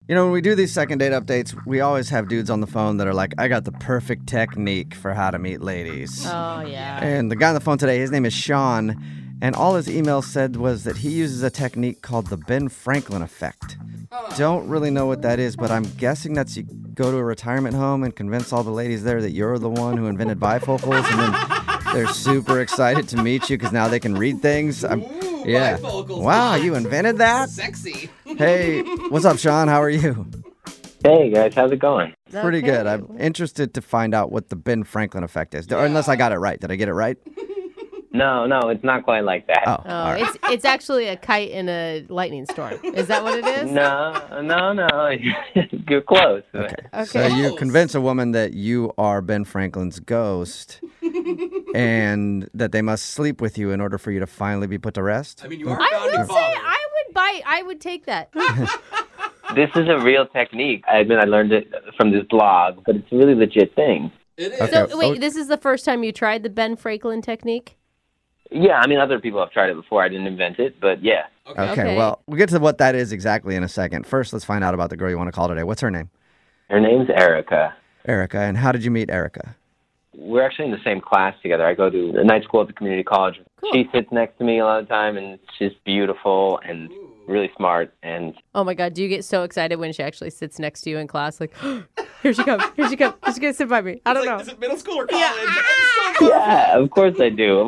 You know, when we do these second date updates, we always have dudes on the phone that are like, I got the perfect technique for how to meet ladies. Oh, yeah. And the guy on the phone today, his name is Sean, and all his email said was that he uses a technique called the Ben Franklin effect. Don't really know what that is, but I'm guessing that's you go to a retirement home and convince all the ladies there that you're the one who invented bifocals, and then they're super excited to meet you because now they can read things. Yeah. Bifocals. Wow, you invented that? Sexy. Hey, what's up, Sean? How are you? Hey guys, how's it going? Pretty good. I'm interested to find out what the Ben Franklin effect is. Or unless I got it right. Did I get it right? No, it's not quite like that. Oh, Oh, all right. it's actually a kite in a lightning storm. Is that what it is? No. You're close. Okay. Okay. So you convince a woman that you are Ben Franklin's ghost and that they must sleep with you in order for you to finally be put to rest? I mean, you are I founding would say father. I would take that. This is a real technique. I admit I learned it from this blog, but it's a really legit thing. It is. Okay. So wait, this is the first time you tried the Ben Franklin technique? Yeah, I mean, other people have tried it before. I didn't invent it, but yeah. Okay, well, we'll get to what that is exactly in a second. First, let's find out about the girl you want to call today. What's her name? Her name's Erica. Erica. And how did you meet Erica? We're actually in the same class together. I go to a night school at the community college. Cool. She sits next to me a lot of the time, and she's beautiful and really smart. And Oh my God, do you get so excited when she actually sits next to you in class? Like, here she comes. She's going to sit by me. I don't know. Is it middle school or college? yeah, of course I do.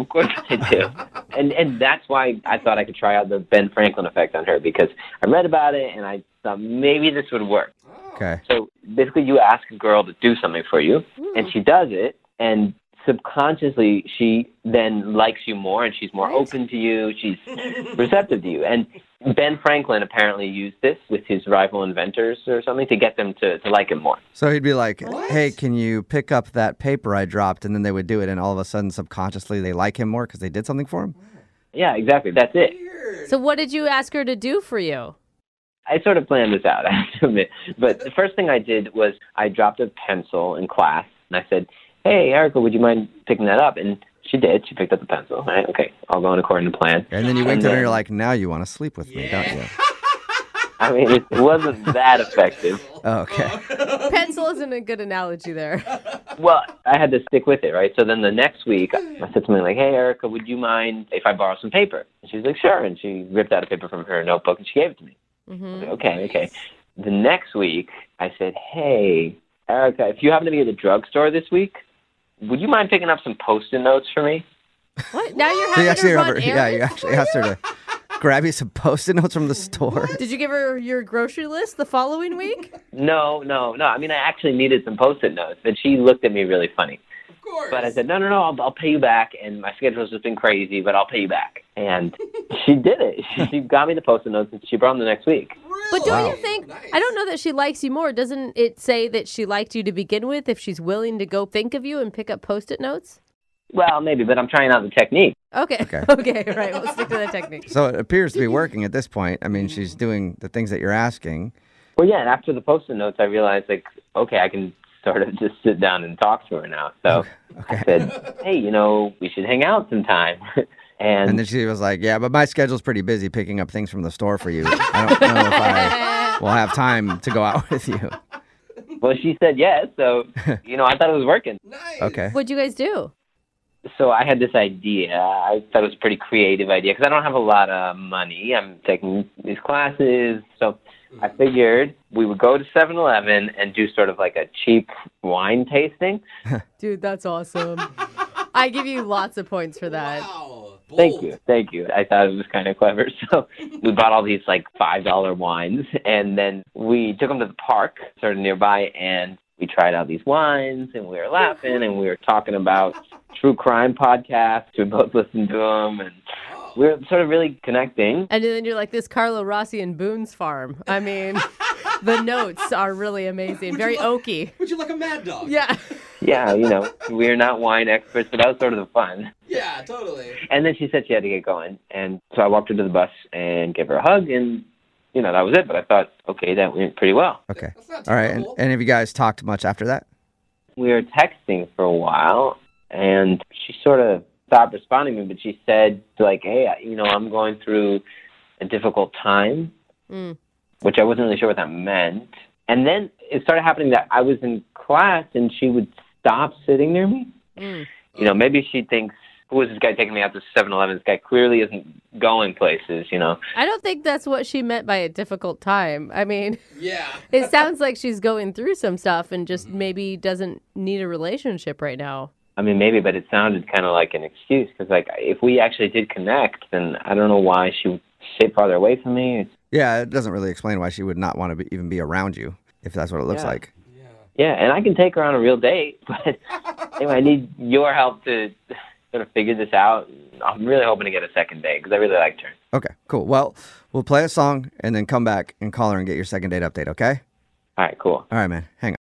And that's why I thought I could try out the Ben Franklin effect on her, because I read about it and I thought maybe this would work. Okay. So basically you ask a girl to do something for you and she does it, and subconsciously she then likes you more and she's more open to you. She's receptive to you. And Ben Franklin apparently used this with his rival inventors or something to get them to like him more. So he'd be like, hey, can you pick up that paper I dropped? And then they would do it, and all of a sudden, subconsciously, they like him more because they did something for him? Yeah, exactly. That's it. So what did you ask her to do for you? I sort of planned this out, I have to admit. But the first thing I did was I dropped a pencil in class, and I said, hey, Erica, would you mind picking that up? And she did. She picked up the pencil. Right? Okay, all going according to plan. And then you winked at her and you're like, now you want to sleep with me, don't you? I mean, it wasn't that effective. Oh, okay. Pencil isn't a good analogy there. Well, I had to stick with it, right? So then the next week, I said something like, hey, Erica, would you mind if I borrow some paper? And she was like, sure. And she ripped out a paper from her notebook and she gave it to me. I was like, okay. The next week, I said, hey, Erica, if you happen to be at the drugstore this week, would you mind picking up some Post-it notes for me? What? Now you're So you having actually, her run you errands actually for asked her you? to grab you some Post-it notes from the store. Did you give her your grocery list the following week? No. I mean, I actually needed some Post-it notes, but she looked at me really funny. Of course. But I said, no, I'll pay you back, and my schedule's just been crazy, but I'll pay you back. And she did it. She got me the Post-it notes, and she brought them the next week. But don't Wow. you think, Nice. I don't know that she likes you more. Doesn't it say that she liked you to begin with if she's willing to go think of you and pick up Post-it notes? Well, maybe, but I'm trying out the technique. Okay. Okay, right. We'll stick to that technique. So it appears to be working at this point. I mean, she's doing the things that you're asking. Well, yeah, and after the Post-it notes, I realized, like, okay, I can sort of just sit down and talk to her now. So I said, hey, we should hang out sometime. And then she was like, yeah, but my schedule's pretty busy picking up things from the store for you. I don't know if I will have time to go out with you. Well, she said yes, so, I thought it was working. Nice. Okay. What'd you guys do? So I had this idea. I thought it was a pretty creative idea because I don't have a lot of money. I'm taking these classes. So I figured we would go to 7-Eleven and do sort of like a cheap wine tasting. Dude, that's awesome. I give you lots of points for that. Wow. Thank Bold. you. I thought it was kind of clever. So we bought all these like $5 wines, and then we took them to the park, sort of nearby, and we tried out these wines, and we were laughing, and we were talking about true crime podcasts. We both listened to them, and we were sort of really connecting. And then you're like this Carlo Rossi and Boone's Farm. I mean, the notes are really amazing. Very oaky. Would you like a mad dog? Yeah. Yeah, we're not wine experts, but that was sort of the fun. Yeah, totally. And then she said she had to get going, and so I walked her to the bus and gave her a hug, and that was it. But I thought, okay, that went pretty well. Okay. That's not All right. And, terrible. and have you guys talked much after that? We were texting for a while, and she sort of stopped responding to me, but she said, like, hey, I'm going through a difficult time. Mm. which I wasn't really sure what that meant. And then it started happening that I was in class and she would stop sitting near me. You know, maybe she thinks, who is this guy taking me out to 7-Eleven? This guy clearly isn't going places, you know. I don't think that's what she meant by a difficult time. I mean, Yeah. it sounds like she's going through some stuff and just maybe doesn't need a relationship right now. I mean, maybe, but it sounded kind of like an excuse because, like, if we actually did connect, then I don't know why she would sit farther away from me. Yeah, it doesn't really explain why she would not want to even be around you, if that's what it looks like. Yeah, and I can take her on a real date, but anyway, I need your help to sort of figure this out. I'm really hoping to get a second date because I really liked her. Okay, cool. Well, we'll play a song and then come back and call her and get your second date update, okay? All right, cool. All right, man. Hang on.